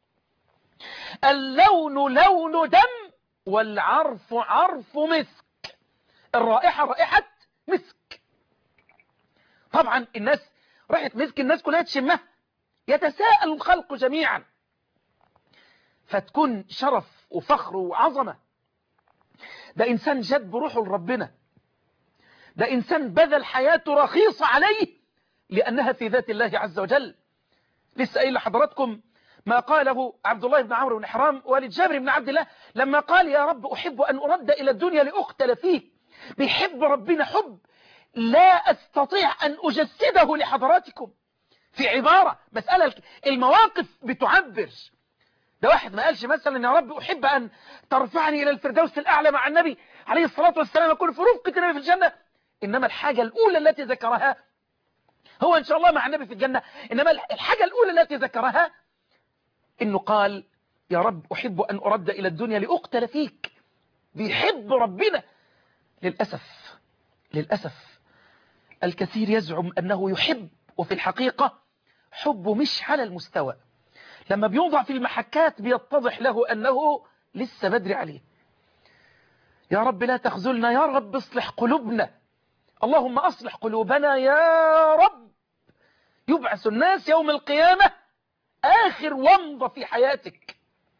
اللون لون دم، والعرف عرف مسك، الرائحة رائحة مسك. طبعا الناس رائحة مسك الناس كلها تشمها، يتساءل الخلق جميعا، فتكون شرف وفخر وعظمة. ده إنسان جد بروحه لربنا، ده إنسان بذل حياته رخيصة عليه لأنها في ذات الله عز وجل. لسه قايل لحضراتكم ما قاله عبد الله بن عمرو بن حرام والد جابر بن عبد الله لما قال: يا رب أحب أن أرد إلى الدنيا لأقتل فيه. بيحب ربنا حب لا أستطيع أن أجسده لحضراتكم في عبارة. مسألة المواقف بتعبر. ده واحد ما قالش مثلا: يا رب أحب أن ترفعني إلى الفردوس الأعلى مع النبي عليه الصلاة والسلام يكون في رفقة النبي في الجنة، إنما الحاجة الأولى التي ذكرها هو إن شاء الله مع النبي في الجنة، إنما الحاجة الأولى التي ذكرها إنه قال يا رب أحب أن أرد إلى الدنيا لأقتل فيك. بيحب ربنا. للأسف للأسف الكثير يزعم أنه يحب، وفي الحقيقة حبه مش على المستوى. لما بيوضع في المحكات بيتضح له أنه لسه بدري عليه. يا رب لا تخذلنا، يا رب اصلح قلوبنا، اللهم أصلح قلوبنا يا رب. يبعث الناس يوم القيامة آخر ومضة في حياتك،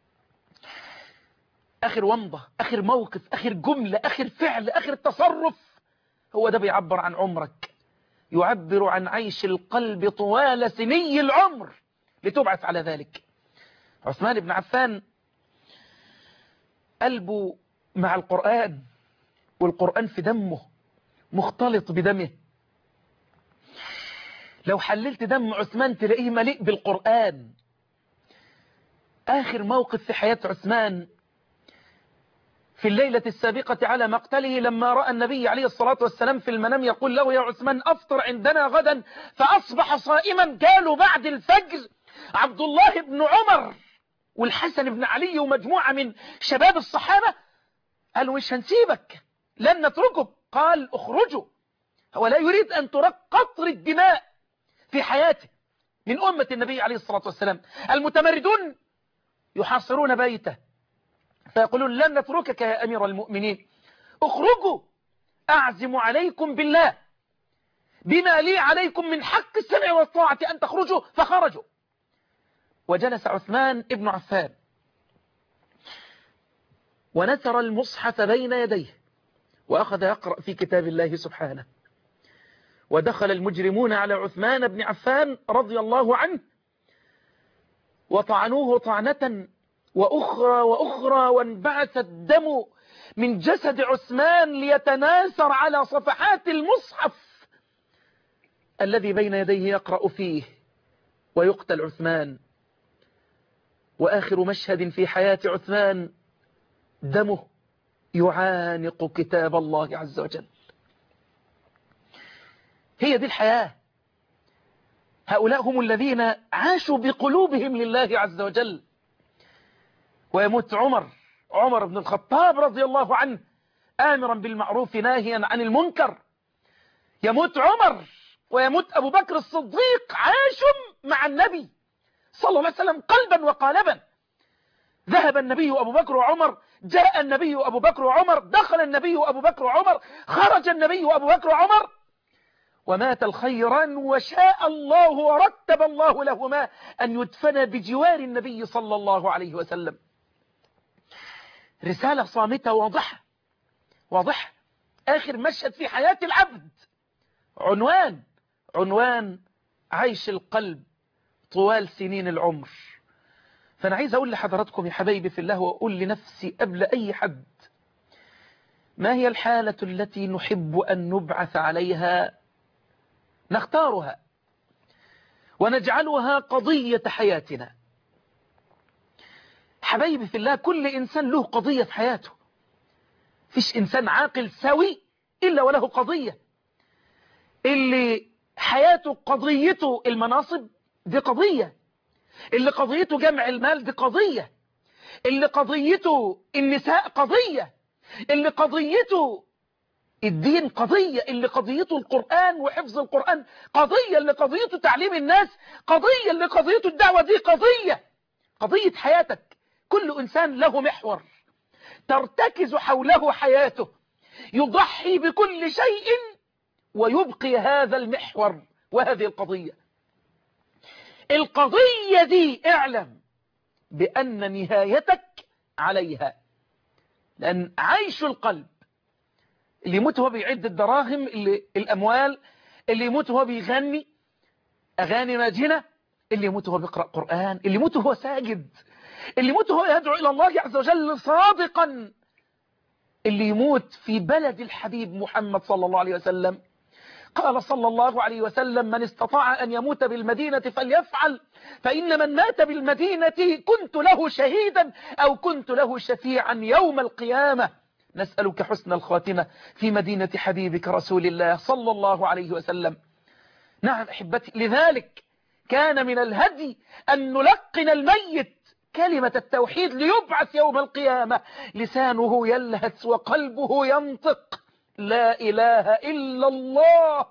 آخر ومضة، آخر موقف، آخر جملة، آخر فعل، آخر تصرف، هو ده بيعبر عن عمرك، يعبر عن عيش القلب طوال سني العمر لتبعث على ذلك. عثمان بن عفان قلبه مع القرآن، والقرآن في دمه مختلط بدمه. لو حللت دم عثمان تلاقيه مليء بالقرآن. آخر موقف في حياة عثمان في الليلة السابقة على مقتله، لما رأى النبي عليه الصلاة والسلام في المنام يقول له يا عثمان أفطر عندنا غدا، فأصبح صائما. قالوا بعد الفجر عبد الله بن عمر والحسن بن علي ومجموعة من شباب الصحابة قالوا مش هنسيبك، لن نتركه. قال اخرجوا، هو لا يريد أن ترق قطر الدماء في حياته من أمة النبي عليه الصلاة والسلام. المتمردون يحاصرون بيته فيقولون لن نتركك يا أمير المؤمنين، اخرجوا، أعزم عليكم بالله بما لي عليكم من حق السمع والطاعة أن تخرجوا. فخرجوا، وجلس عثمان ابن عفان ونثر المصحف بين يديه وأخذ يقرأ في كتاب الله سبحانه. ودخل المجرمون على عثمان بن عفان رضي الله عنه وطعنوه طعنة وأخرى وأخرى، وانبعث الدم من جسد عثمان ليتناثر على صفحات المصحف الذي بين يديه يقرأ فيه، ويقتل عثمان. وآخر مشهد في حياة عثمان دمه يعانق كتاب الله عز وجل. هي دي الحياة. هؤلاء هم الذين عاشوا بقلوبهم لله عز وجل. ويموت عمر عمر بن الخطاب رضي الله عنه آمرا بالمعروف ناهيا عن المنكر. يموت عمر ويموت أبو بكر الصديق، عاشوا مع النبي صلى الله عليه وسلم قلبا وقالبا. ذهب النبي أبو بكر وعمر، جاء النبي أبو بكر وعمر، دخل النبي أبو بكر وعمر، خرج النبي أبو بكر وعمر، ومات الخيران وشاء الله ورتب الله لهما أن يدفن بجوار النبي صلى الله عليه وسلم. رسالة صامتة واضحة واضحة. آخر مشهد في حياة العبد، عنوان عنوان عيش القلب طوال سنين العمر. فأنا عايز أقول لحضراتكم يا حبايبي في الله، وأقول لنفسي قبل أي حد، ما هي الحالة التي نحب أن نبعث عليها، نختارها ونجعلها قضية حياتنا. حبايبي في الله، كل إنسان له قضية في حياته. فيش إنسان عاقل سوي إلا وله قضية. اللي حياته قضيته المناصب دي قضية، اللي قضيته جمع المال دي قضية، اللي قضيته النساء قضية، اللي قضيته الدين قضية، اللي قضيته القرآن وحفظ القرآن قضية، اللي قضيته تعليم الناس قضية، اللي قضيته الدعوة دي قضية. قضية حياتك. كل إنسان له محور ترتكز حوله حياته، يضحي بكل شيء ويبقي هذا المحور وهذه القضية. القضية دي اعلم بأن نهايتك عليها، لأن عيش القلب، اللي يموت هو بيعد الدراهم، اللي الأموال، اللي يموت هو بيغني أغاني ماجنة، اللي يموت هو بيقرأ قرآن، اللي يموت هو ساجد، اللي يموت هو يدعو إلى الله عز وجل صادقا، اللي يموت في بلد الحبيب محمد صلى الله عليه وسلم. قال صلى الله عليه وسلم من استطاع أن يموت بالمدينة فليفعل، فإن من مات بالمدينة كنت له شهيدا أو كنت له شفيعا يوم القيامة. نسألك حسن الخاتمة في مدينة حبيبك رسول الله صلى الله عليه وسلم. نعم أحبتي، لذلك كان من الهدي أن نلقن الميت كلمة التوحيد ليبعث يوم القيامة لسانه يلهث وقلبه ينطق لا إله إلا الله.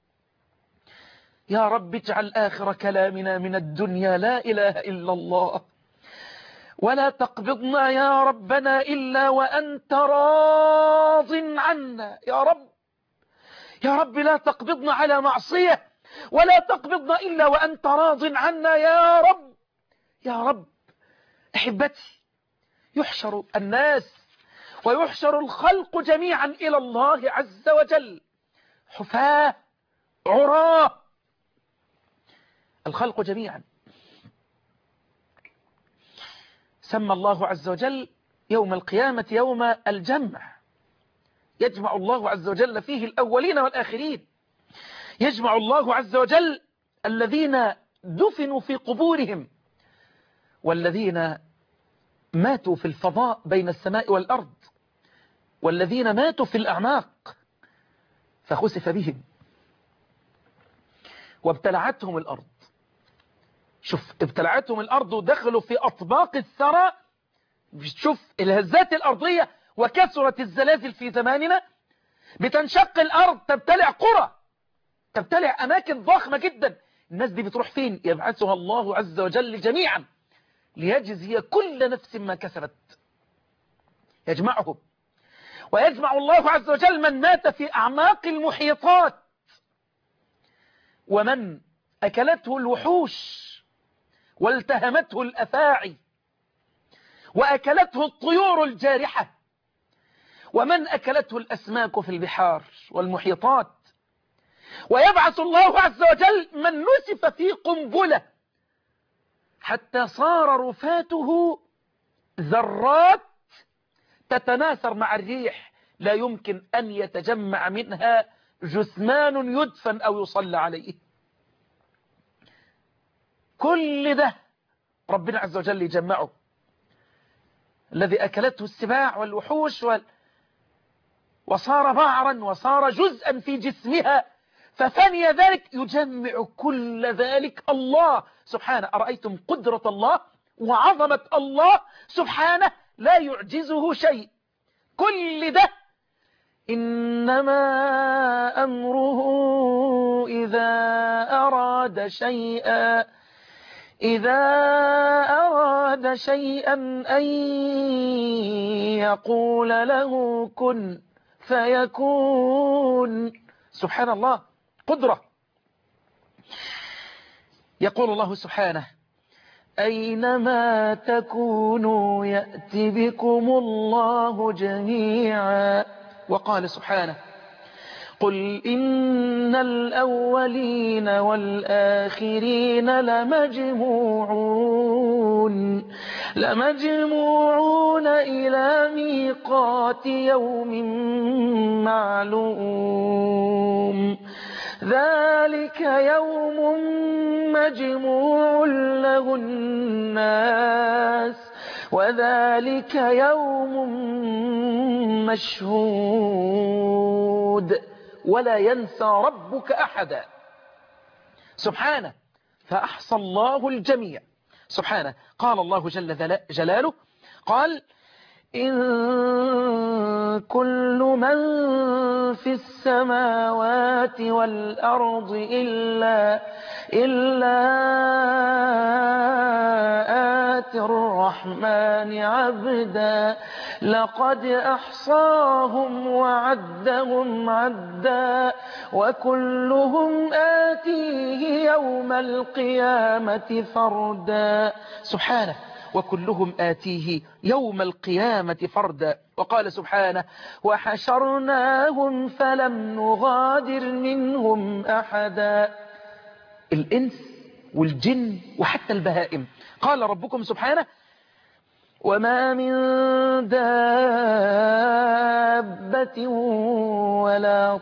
يا رب اجعل آخر كلامنا من الدنيا لا إله إلا الله، ولا تقبضنا يا ربنا إلا وأنت راض عنا. يا رب يا رب لا تقبضنا على معصية، ولا تقبضنا إلا وأنت راض عنا يا رب. يا رب أحبتي، يحشر الناس ويحشر الخلق جميعا إلى الله عز وجل حفاة عراة، الخلق جميعا. سمى الله عز وجل يوم القيامة يوم الجمع، يجمع الله عز وجل فيه الأولين والآخرين. يجمع الله عز وجل الذين دفنوا في قبورهم والذين ماتوا في الفضاء بين السماء والأرض والذين ماتوا في الأعماق فخسف بهم وابتلعتهم الأرض. شوف، ابتلعتهم الأرض ودخلوا في أطباق الثرى. شوف الهزات الأرضية وكثرت الزلازل في زماننا، بتنشق الأرض تبتلع قرى، تبتلع أماكن ضخمة جدا. الناس دي بتروح فين؟ يبعثها الله عز وجل جميعا ليجزي كل نفس ما كسبت. يجمعهم، ويجمع الله عز وجل من مات في أعماق المحيطات ومن أكلته الوحوش والتهمته الأفاعي وأكلته الطيور الجارحة ومن أكلته الأسماك في البحار والمحيطات. ويبعث الله عز وجل من نسف في قنبلة حتى صار رفاته ذرات تتناثر مع الريح، لا يمكن أن يتجمع منها جثمان يدفن أو يصلى عليه. كل ده ربنا عز وجل يجمعه، الذي أكلته السباع والوحوش وال... وصار بعرا وصار جزءا في جسمها ففني ذلك، يجمع كل ذلك الله سبحانه. أرأيتم قدرة الله وعظمة الله سبحانه، لا يعجزه شيء. كل ده إنما أمره إذا أراد شيئا إذا أراد شيئا أن يقول له كن فيكون. سبحان الله، قدرة. يقول الله سبحانه أينما تكونوا يأتي بكم الله جميعا. وقال سبحانه قل إن الأولين والآخرين لمجموعون لمجموعون إلى ميقات يوم معلوم ذلك يوم مجموع له الناس وذلك يوم مشهود ولا ينسى ربك أحدا. سبحانه، فأحصى الله الجميع سبحانه. قال الله جل جلاله قال إن كل من في السماوات والأرض إلا إلا آتي الرحمن عبدا لقد أحصاهم وعدهم عدا وكلهم آتيه يوم القيامة فردا. سبحانه، وكلهم آتيه يوم القيامة فردا. وقال سبحانه وحشرناهم فلم نغادر منهم أحدا. الإنس والجن وحتى البهائم. قال ربكم سبحانه وما من دابة ولا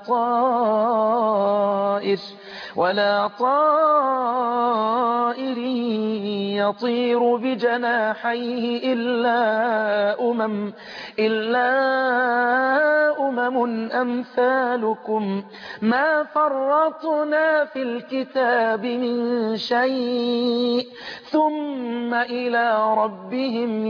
طائر ولا طائر يطير بجناحيه إلا أمم إلا أمم أمثالكم ما فرطنا في الكتاب من شيء ثم إلى ربهم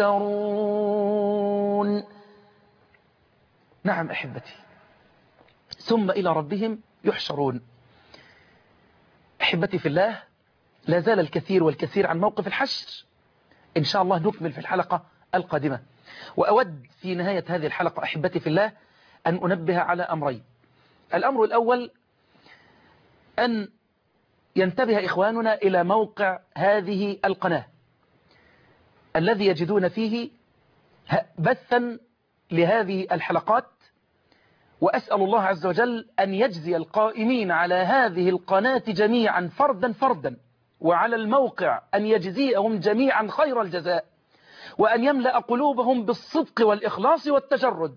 يحشرون. نعم أحبتي، ثم إلى ربهم يحشرون. أحبتي في الله، لا زال الكثير والكثير عن موقف الحشر، إن شاء الله نكمل في الحلقة القادمة. وأود في نهاية هذه الحلقة أحبتي في الله أن أنبه على أمرين. الأمر الأول أن ينتبه إخواننا إلى موقع هذه القناة الذي يجدون فيه بثا لهذه الحلقات، وأسأل الله عز وجل أن يجزي القائمين على هذه القناة جميعا فردا فردا، وعلى الموقع أن يجزيهم جميعا خير الجزاء، وأن يملأ قلوبهم بالصدق والإخلاص والتجرد.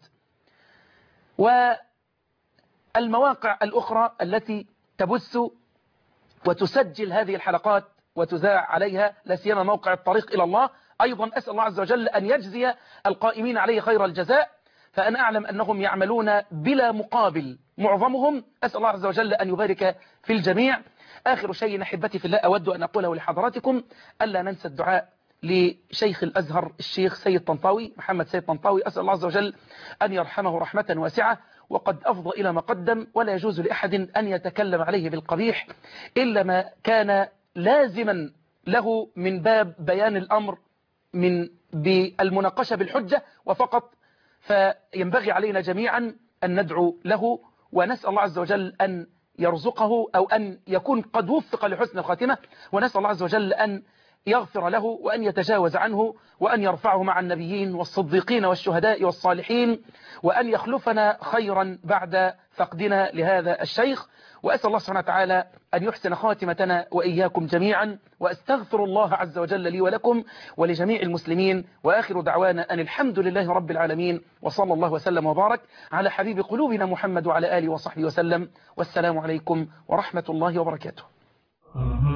والمواقع الأخرى التي تبث وتسجل هذه الحلقات وتذاع عليها، لا سيما موقع الطريق إلى الله، أيضا أسأل الله عز وجل أن يجزي القائمين عليه خير الجزاء، فأنا أعلم أنهم يعملون بلا مقابل معظمهم. أسأل الله عز وجل أن يبارك في الجميع. آخر شيء أحبتي في الله أود أن أقوله لحضراتكم، ألا ننسى الدعاء لشيخ الأزهر الشيخ سيد طنطاوي، محمد سيد طنطاوي. أسأل الله عز وجل أن يرحمه رحمة واسعة، وقد أفضى إلى ما قدم، ولا يجوز لأحد أن يتكلم عليه بالقبيح إلا ما كان لازما له من باب بيان الأمر من بالمناقشة بالحجة وفقط. فينبغي علينا جميعا أن ندعو له، ونسأل الله عز وجل أن يرزقه أو أن يكون قد وفق لحسن الخاتمة، ونسأل الله عز وجل أن يغفر له وأن يتجاوز عنه، وأن يرفعه مع النبيين والصديقين والشهداء والصالحين، وأن يخلفنا خيرا بعد فقدنا لهذا الشيخ. وأسأل الله سبحانه وتعالى أن يحسن خاتمتنا وإياكم جميعا، وأستغفر الله عز وجل لي ولكم ولجميع المسلمين، وآخر دعوانا أن الحمد لله رب العالمين، وصلى الله وسلم وبارك على حبيب قلوبنا محمد وعلى آله وصحبه وسلم، والسلام عليكم ورحمة الله وبركاته.